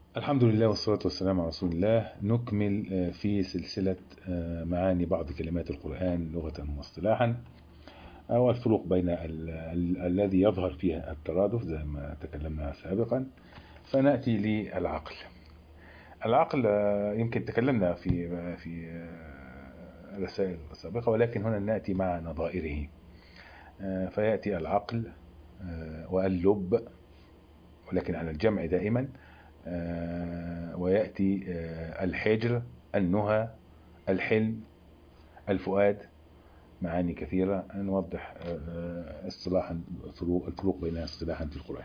الحمد لله والصلاة والسلام على رسول الله. نكمل في سلسلة معاني بعض كلمات القرآن لغة واصطلاحا، أو الفروق بين الذي يظهر فيها الترادف زي ما تكلمنا سابقا. فنأتي للعقل. العقل يمكن تكلمنا في رسائل سابقة، ولكن هنا نأتي مع نظائره. فيأتي العقل واللب، ولكن على الجمع دائما. ويأتي الحجر، النهى، الحلم، الفؤاد، معاني كثيرة. نوضح اصطلاحا الفروق بينها اصطلاحا في القرآن.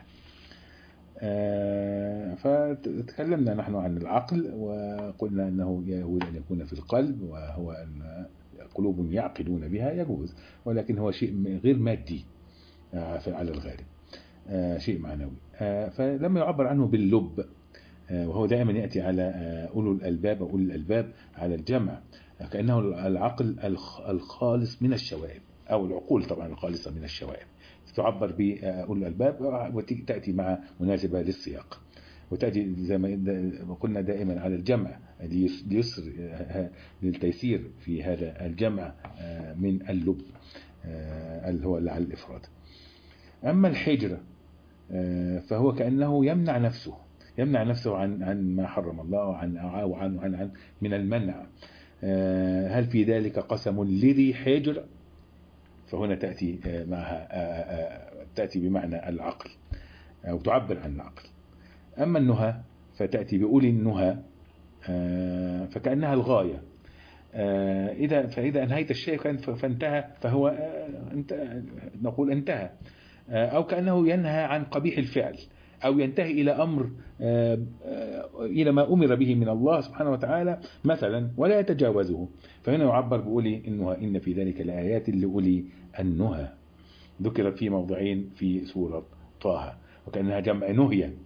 فتكلمنا نحن عن العقل، وقلنا أنه يجوز أن يكون في القلب، وهو أن قلوب يعقلون بها يجوز، ولكن هو شيء غير مادي على الغالب، شيء معنوي. فلما يعبر عنه باللب، وهو دائما يأتي على أولو الألباب أو أولي الألباب على الجمع، كأنه العقل الخالص من الشوائب، أو العقول طبعا الخالصة من الشوائب. تعبر بأولو الألباب وتأتي مع مناسبة للسياق، وتأتي زي ما قلنا دائما على الجمع ليسر للتيسير في هذا الجمع من اللب اللي هو على الإفراد. أما الحجر فهو كأنه يمنع نفسه عن ما حرم الله، وعن من المنع. هل في ذلك قسم لذي حجر؟ فهنا تأتي معها تأتي بمعنى العقل، أو تعبر عن العقل. أما النهى فتأتي بأولي النهى، فكأنها الغاية. فإذا أنهيت الشيء فانتهى، فهو نقول انتهى. أو كأنه ينهى عن قبيح الفعل، أو ينتهي إلى أمر إلى ما أمر به من الله سبحانه وتعالى مثلا، ولا يتجاوزه. فهنا يعبر بأولي النهى: إن في ذلك لآيات لأولي النهى. ذكرت في موضعين في سورة طه، وكأنها جمع نهية،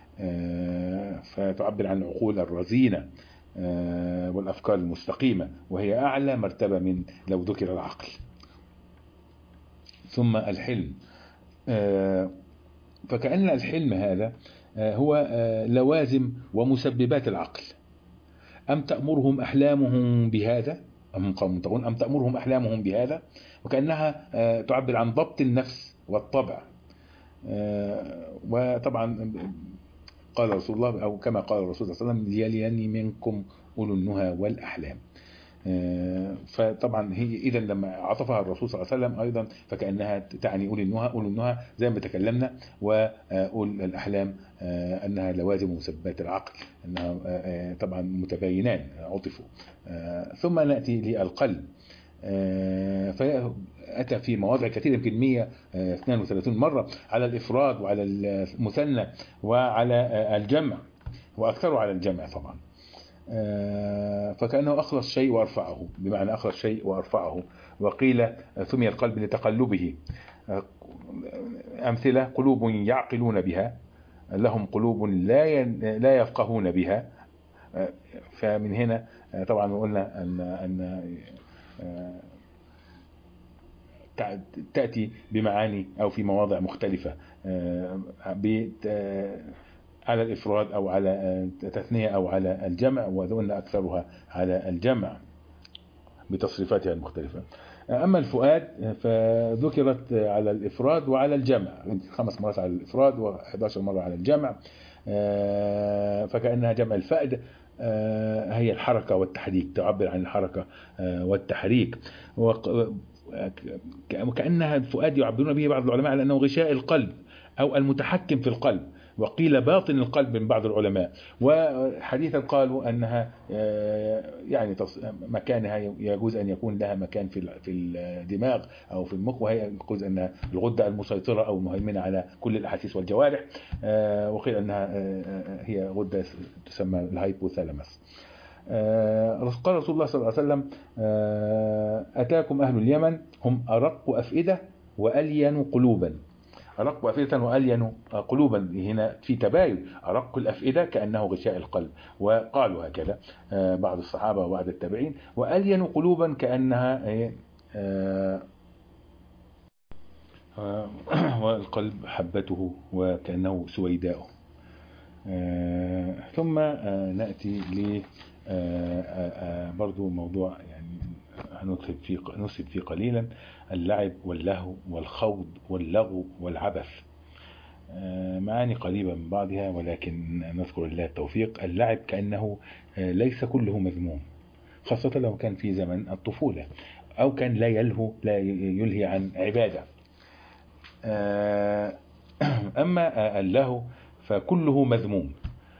فتعبر عن العقول الرزينة والأفكار المستقيمة، وهي أعلى مرتبة من لو ذكر العقل. ثم الحلم، فكأن الحلم هذا هو لوازم ومسببات العقل. أم تأمرهم أحلامهم بهذا، أم قوم طاغون، أم تأمرهم أحلامهم بهذا، وكأنها تعبر عن ضبط النفس والطبع. وطبعا قال رسول الله، أو كما قال الرسول صلى الله عليه وسلم: ليليني منكم أولو النهى والأحلام. فطبعا هي إذا لما عطفها الرسول صلى الله عليه وسلم أيضا فكأنها تعني أولو النهى زي ما تكلمنا، وأولي الأحلام أنها لوازم ومسببات العقل، أنها طبعا متباينان عطفوا. ثم نأتي للقلب، فأتى في مواضع كثيرة، يمكن 132 مرة على الإفراد وعلى المثنى وعلى الجمع، وأكثر على الجمع طبعا. فكأنه أخلص شيء وأرفعه، بمعنى أخلص شيء وأرفعه. وقيل سمي القلب لتقلبه. أمثلة: قلوب يعقلون بها، لهم قلوب لا يفقهون بها. فمن هنا طبعا قلنا أن تأتي بمعاني أو في مواضع مختلفة على الإفراد أو على التثنية أو على الجمع، وذون أكثرها على الجمع بتصريفاتها المختلفة. أما الفؤاد فذكرت على الإفراد وعلى الجمع، 5 مرات على الإفراد و11 مرة على الجمع. فكأنها جمع الفأد، هي الحركة والتحريك، تعبر عن الحركة والتحريك. وكأنها الفؤاد يعبرون به بعض العلماء على أنه غشاء القلب أو المتحكم في القلب، وقيل باطن القلب من بعض العلماء. وحديثا قالوا أنها يعني مكانها يجوز أن يكون لها مكان في الدماغ أو في المخ، وهي يجوز أنها الغدة المسيطرة أو المهيمنة على كل الأحاسيس والجوارح. وقيل أنها هي غدة تسمى الهايبوثالاموس. قال رسول الله صلى الله عليه وسلم: أتاكم أهل اليمن هم أرق أفئدة وألين قلوبا. أرق أفئدة وألين قلوبا، هنا في تباين. أرق الأفئدة كأنه غشاء القلب، وقالوا هكذا بعض الصحابة وبعض التابعين. وألين قلوبا كأنها والقلب حبته وكأنه سويداؤه. ثم نأتي ل برضو موضوع يعني نسب فيه قليلا: اللعب واللهو والخوض واللغو والعبث. معاني قريبة من بعضها، ولكن نذكر الله التوفيق. اللعب كأنه ليس كله مذموم، خاصة لو كان في زمن الطفولة أو كان لا يلهي عن عبادة. أما اللهو فكله مذموم،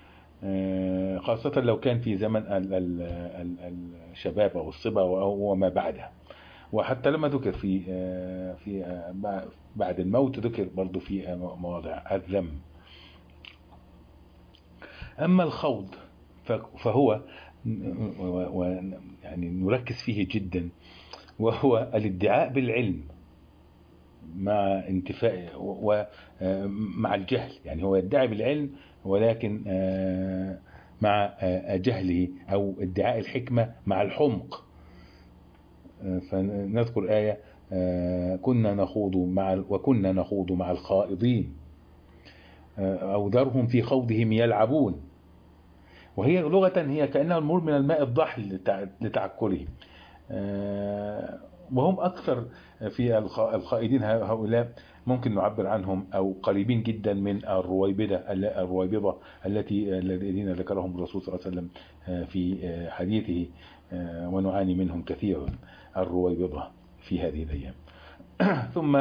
خاصة لو كان في زمن الشباب أو الصبا وما بعدها. وحتى لما ذكر في بعد الموت ذكر برضو في مواضع الذم. أما الخوض فهو يعني نركز فيه جدا، وهو الادعاء بالعلم مع انتفاء ومع الجهل. يعني هو يدعي بالعلم ولكن مع جهله، أو ادعاء الحكمة مع الحمق. فنذكر آية: كنا نخوض مع الخائضين، أو ذرهم في خوضهم يلعبون. وهي لغة هي كأنها المرور من الماء الضحل لتعكره. وهم أكثر في الخائضين هؤلاء ممكن نعبر عنهم أو قريبين جدا من الرويبضة الذين ذكرهم الرسول صلى الله عليه وسلم في حديثه: ونعاني منهم كثيرا الرويبضة في هذه الأيام. ثم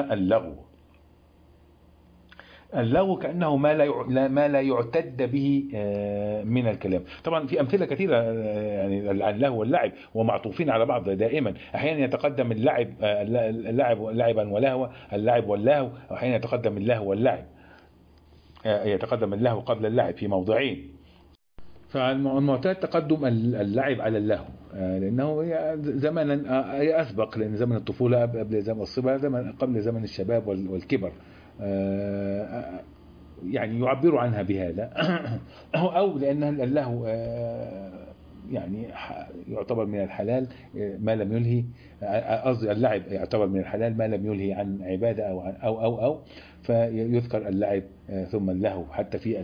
اللغو كأنه ما لا يعتد به من الكلام. طبعا في أمثلة كثيرة يعني اللهو واللعب ومعطوفين على بعض دائما. أحيانا يتقدم اللعب لعبا ولهوا، اللعب واللهو، أحيانا يتقدم اللهو واللعب، يتقدم اللهو قبل اللعب في موضعين. فالمعتاد تقدم اللعب على اللهو، لأنه زمنا أسبق، لأن زمن الطفولة قبل زمن الصبا، قبل زمن الشباب والكبر. يعني يعبروا عنها بهذا. أو لأن اللهو يعني يعتبر من الحلال ما لم يلهي، قصدي اللعب يعتبر من الحلال ما لم يلهي عن عبادة أو فيذكر اللعب ثم اللهو. حتى في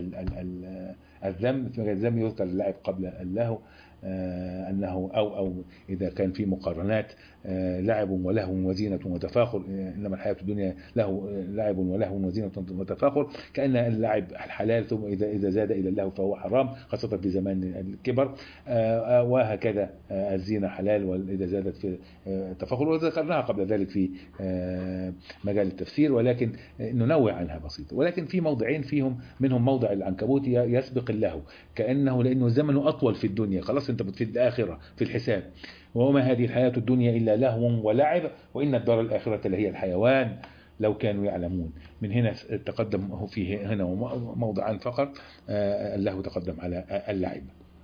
الذم يذكر اللعب قبل اللهو، أنه أو إذا كان في مقارنات: لعب ولهو وزينة وتفاخر، إنما الحياة الدنيا لعب ولهو وزينة وتفاخر. كأن اللعب الحلال، ثم إذا زاد إلى اللهو فهو حرام، خاصة في زمان الكبر. وهكذا الزينة حلال، وإذا زادت في التفاخر. وذكرناها قبل ذلك في مجال التفسير، ولكن ننوع عنها بسيطة. ولكن في موضعين منهم موضع العنكبوت يسبق اللهو، كأنه لأنه الزمن أطول في الدنيا، خلاص أنت في الآخرة في الحساب. وما هذه الحياة الدنيا إلا لهو ولعب وإن الدار الآخرة لهي الحيوان لو كانوا يعلمون. من هنا تقدم فيه هنا موضعان فقط، اللهو تقدم على اللعب.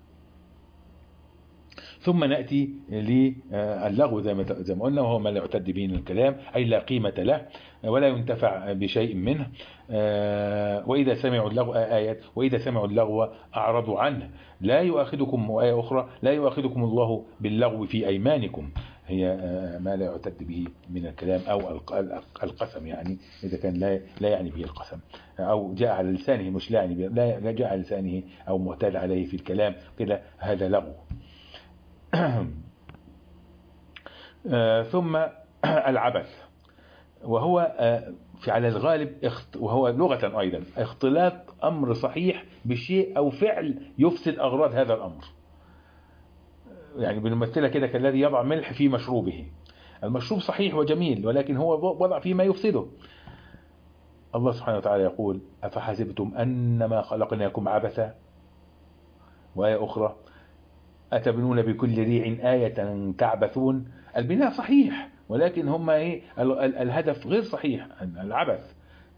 ثم نأتي للغو زي ما قلنا، وهو ما لا يعتد به من الكلام، أي لا قيمة له ولا ينتفع بشيء منه. وإذا سمعوا اللغو أعرضوا عنه. لا يؤاخذكم، وآية أخرى: لا يؤاخذكم الله باللغو في أيمانكم. هي ما لا يعتد به من الكلام، أو القسم، يعني إذا كان لا يعني به القسم، أو جاء على لسانه، مش لا يعني به، لا جاء على لسانه أو معتاد عليه في الكلام كده، هذا لغو. ثم العبث، وهو على الغالب وهو لغة أيضا اختلاط أمر صحيح بشيء أو فعل يفسد أغراض هذا الأمر. يعني بنمثلها كده كالذي يضع ملح في مشروبه. المشروب صحيح وجميل، ولكن هو وضع فيه ما يفسده. الله سبحانه وتعالى يقول: أفحسبتم أنما خلقناكم عبثا. وآية أخرى: أتبنون بكل ريع آية تعبثون. البناء صحيح، ولكن هم الهدف غير صحيح، العبث.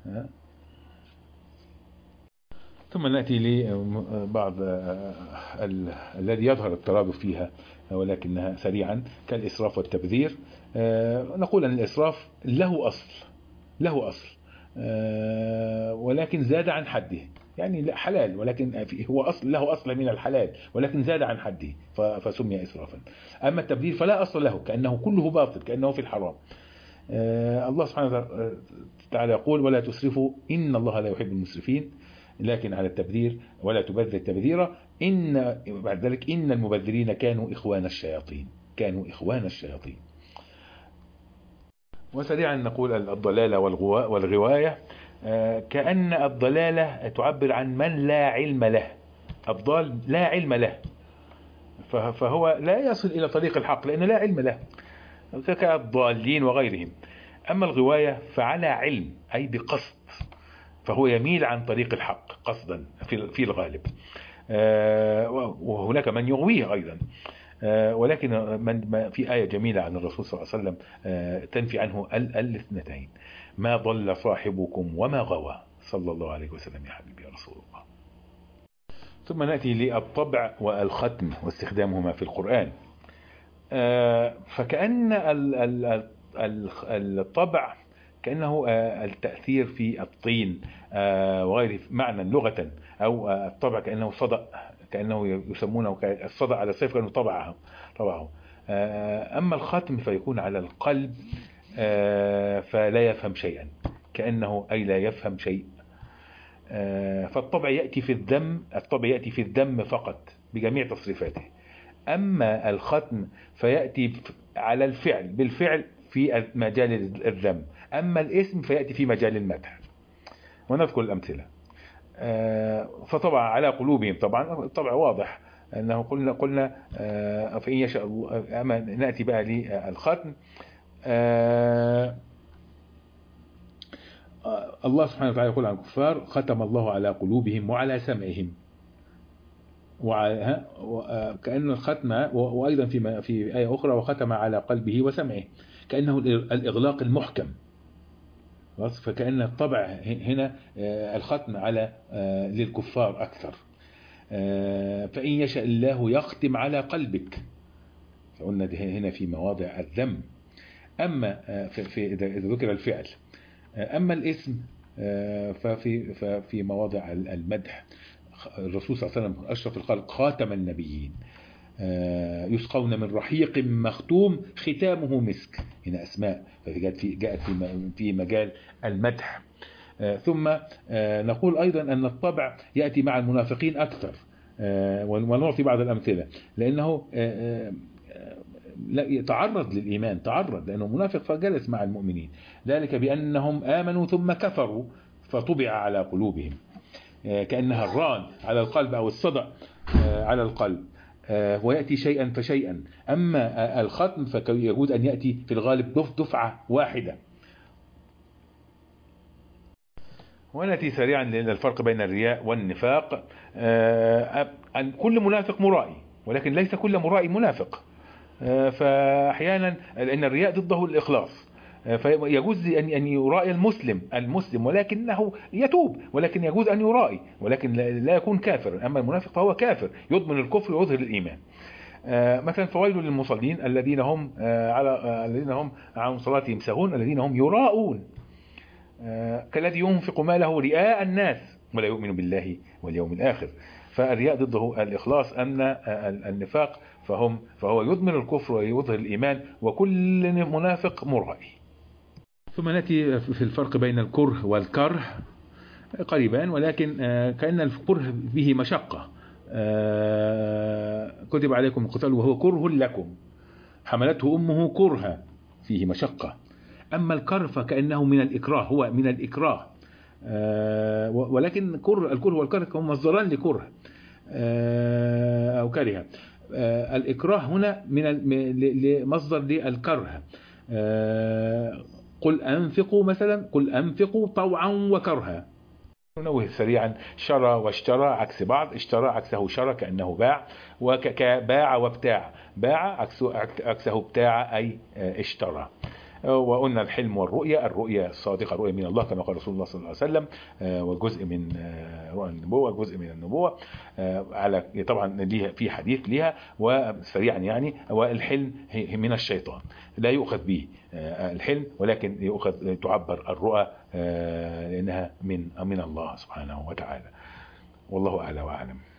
ثم نأتي لبعض الذي يظهر الترادف فيها، ولكنها سريعا، كالإسراف والتبذير. نقول أن الإسراف له أصل ولكن زاد عن حده. يعني حلال، ولكن هو له أصل من الحلال، ولكن زاد عن حده فسمي إسرافا. أما التبذير فلا أصل له، كأنه كله باطل، كأنه في الحرام. الله سبحانه وتعالى يقول: ولا تسرفوا إن الله لا يحب المسرفين. لكن على التبذير ولا تبذر تبذيرا. إن بعد ذلك إن المبذرين كانوا إخوان الشياطين، كانوا إخوان الشياطين. وسريعا نقول الضلالة والغواية. كأن الضلالة تعبر عن من لا علم له، الضال لا علم له، فهو لا يصل إلى طريق الحق لأنه لا علم له، كالضالين وغيرهم. أما الغواية فعلى علم أي بقصد، فهو يميل عن طريق الحق قصدا في الغالب. وهناك من يغويه أيضا، ولكن في آية جميلة عن الرسول صلى الله عليه وسلم تنفي عنه الاثنتين: ما ضل صاحبكم وما غوى، صلى الله عليه وسلم يا حبيبي يا رسول الله. ثم نأتي للطبع والختم واستخدامهما في القرآن. فكأن الطبع كأنه التأثير في الطين وغيره معنى لغة، أو الطبع كأنه صدأ، كأنه يسمونه الصدأ على السيف كأنه طبعه. أما الختم فيكون على القلب فلا يفهم شيئا، كأنه أي لا يفهم شيء. فالطبع يأتي في الذم، الطبع يأتي في الذم فقط بجميع تصريفاته. أما الختم فيأتي على الفعل بالفعل في مجال الذم، أما الاسم فيأتي في مجال المدح. ونذكر الأمثلة. فطبعا على قلوبهم، طبعا الطبع واضح أنه قلنا فإن يشاء الله. أما نأتي بقى للختم. الله سبحانه وتعالى يقول عن الكفار: ختم الله على قلوبهم وعلى سمعهم، كأن الختم. وأيضا في آية أخرى: وختم على قلبه وسمعه، كأنه الإغلاق المحكم. فكأن الطبع هنا الختم على للكفار أكثر. فإن يشاء الله يختم على قلبك، فقلنا هنا في مواضع الذم. أما إذا ذكر الفعل. أما الاسم ففي مواضع المدح. الرسول صلى الله عليه وسلم أشرف الخلق، خاتم النبيين، يسقون من رحيق مختوم ختامه مسك. هنا أسماء جاءت في مجال المدح. ثم نقول أيضا أن الطبع يأتي مع المنافقين أكثر، ونعطي بعض الأمثلة، لأنه تعرض للإيمان، تعرض لأنه منافق فجلس مع المؤمنين، ذلك بأنهم آمنوا ثم كفروا فطبع على قلوبهم، كأنها الران على القلب أو الصدأ على القلب، ويأتي شيئا فشيئا. أما الختم فيجوز أن يأتي في الغالب دفعة واحدة. ونأتي سريعا للفرق بين الرياء والنفاق. أن كل منافق مرائي، ولكن ليس كل مرائي منافق. فأحيانا لأن الرياء ضده الإخلاص، فيجوز أن يرائي المسلم ولكنه يتوب، ولكن يجوز أن يرائي ولكن لا يكون كافر. أما المنافق فهو كافر يضمن الكفر ويظهر الإيمان. مثلا: فويل للمصلين الذين هم عن صلاتهم ساهون الذين هم يراءون، كالذي ينفق ماله رئاء الناس ولا يؤمن بالله واليوم الآخر. فالرياء ضده الإخلاص. أما النفاق فهو يضمن الكفر ويظهر الإيمان، وكل منافق مرائي. ثم نأتي في الفرق بين الكره والكره، قريبان ولكن كأن الكره به مشقة. كتب عليكم القتال وهو كره لكم، حملته أمه كرها، فيه مشقة. أما الكره فكأنه من الإكراه، هو من الإكراه. ولكن الكره والكره هم مصدران لكره أو كره. الإكراه هنا من مصدر للكره. قل أنفقوا مثلا، قل أنفقوا طوعا وكرها. ننوه سريعا: شرى واشترى عكس بعض. اشترى عكسه شرى كأنه باع، وكباع وابتاع. باع عكسه ابتاع أي اشترى. وقلنا الحلم والرؤية، الرؤية الصادقة، الرؤية من الله كما قال رسول الله صلى الله عليه وسلم، وجزء من رؤية النبوة، جزء من النبوة. على طبعا ليها في حديث ليها. وسريعا يعني: والحلم من الشيطان، لا يؤخذ به الحلم، ولكن يؤخذ تعبر الرؤى لأنها من الله سبحانه وتعالى. والله أعلى وأعلم.